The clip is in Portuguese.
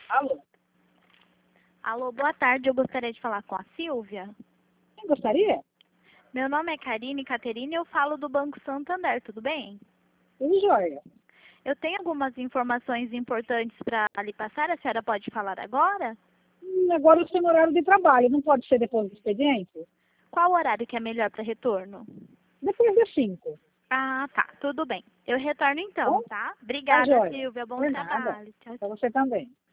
Alô? Alô, boa tarde. Eu gostaria de falar com a Silvia. Quem gostaria? Meu nome é Karine Caterina e eu falo do Banco Santander, tudo bem? Tudo jóia. Eu tenho algumas informações importantes para lhe passar. A senhora pode falar agora? Agora eu estou no horário de trabalho, não pode ser depois do expediente? Qual horário que é melhor para retorno? Depois das 5. Ah, tá. Tudo bem. Eu retorno então, Bom, tá? tá Obrigada, jóia. Silvia. Bom Por nada. trabalho. Tchau, Para tchau. você também.